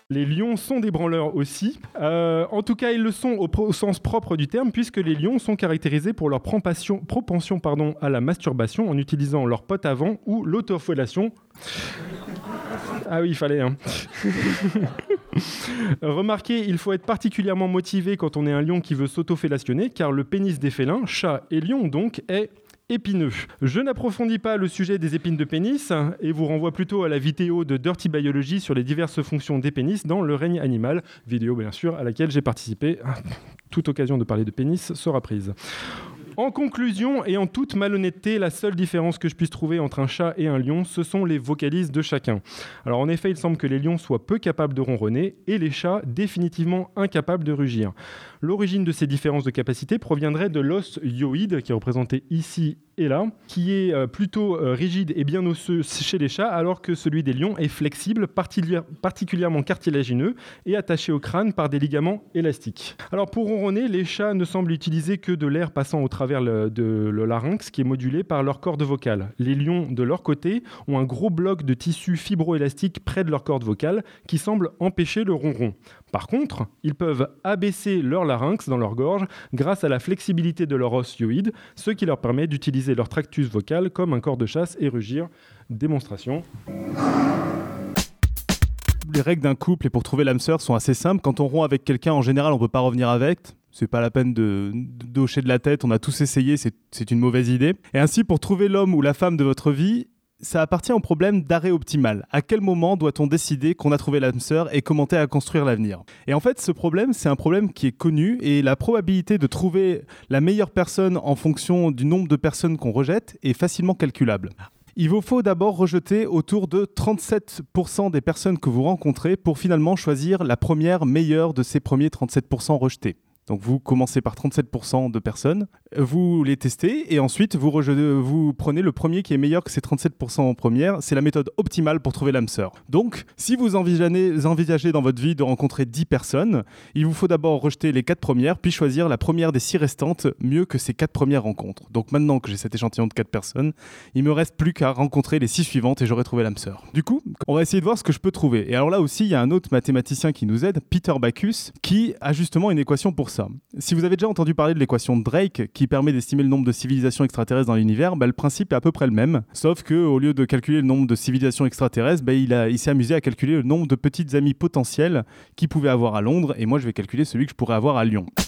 Les lions sont des branleurs aussi. En tout cas, ils le sont au sens propre du terme, puisque les lions sont caractérisés pour leur propension à la masturbation en utilisant leur pote avant ou l'autofellation. Ah oui, il fallait. Hein. Remarquez, il faut être particulièrement motivé quand on est un lion qui veut s'autofellationner, car le pénis des félins, chats et lions donc, est épineux. Je n'approfondis pas le sujet des épines de pénis et vous renvoie plutôt à la vidéo de Dirty Biology sur les diverses fonctions des pénis dans le règne animal, vidéo bien sûr à laquelle j'ai participé. Toute occasion de parler de pénis sera prise. En conclusion, et en toute malhonnêteté, la seule différence que je puisse trouver entre un chat et un lion, ce sont les vocalises de chacun. Alors en effet, il semble que les lions soient peu capables de ronronner et les chats définitivement incapables de rugir. L'origine de ces différences de capacité proviendrait de l'os hyoïde, qui est représenté ici et là, qui est plutôt rigide et bien osseux chez les chats, alors que celui des lions est flexible, particulièrement cartilagineux et attaché au crâne par des ligaments élastiques. Alors pour ronronner, les chats ne semblent utiliser que de l'air passant au travers de le larynx, qui est modulé par leur corde vocale. Les lions, de leur côté, ont un gros bloc de tissu fibroélastique près de leur corde vocale, qui semble empêcher le ronron. Par contre, ils peuvent abaisser leur larynx dans leur gorge grâce à la flexibilité de leur os hyoïde, ce qui leur permet d'utiliser leur tractus vocal comme un corps de chasse et rugir. Démonstration. Les règles d'un couple et pour trouver l'âme sœur sont assez simples. Quand on rompt avec quelqu'un, en général, on ne peut pas revenir avec. C'est pas la peine de hocher de la tête. On a tous essayé, c'est une mauvaise idée. Et ainsi, pour trouver l'homme ou la femme de votre vie, ça appartient au problème d'arrêt optimal. À quel moment doit-on décider qu'on a trouvé l'âme sœur et commencer à construire l'avenir ? Et en fait, ce problème, c'est un problème qui est connu et la probabilité de trouver la meilleure personne en fonction du nombre de personnes qu'on rejette est facilement calculable. Il vous faut d'abord rejeter autour de 37% des personnes que vous rencontrez pour finalement choisir la première meilleure de ces premiers 37% rejetés. Donc vous commencez par 37% de personnes, vous les testez et ensuite vous prenez le premier qui est meilleur que ces 37% en première. C'est la méthode optimale pour trouver l'âme sœur. Donc si vous envisagez dans votre vie de rencontrer 10 personnes, il vous faut d'abord rejeter les 4 premières puis choisir la première des 6 restantes mieux que ces 4 premières rencontres. Donc maintenant que j'ai cet échantillon de 4 personnes, il me reste plus qu'à rencontrer les 6 suivantes et j'aurai trouvé l'âme sœur. Du coup, on va essayer de voir ce que je peux trouver. Et alors là aussi, il y a un autre mathématicien qui nous aide, Peter Backus, qui a justement une équation pour ça. Si vous avez déjà entendu parler de l'équation de Drake qui permet d'estimer le nombre de civilisations extraterrestres dans l'univers, le principe est à peu près le même, sauf qu'au lieu de calculer le nombre de civilisations extraterrestres, il s'est amusé à calculer le nombre de petites amies potentielles qu'il pouvait avoir à Londres, et moi je vais calculer celui que je pourrais avoir à Lyon.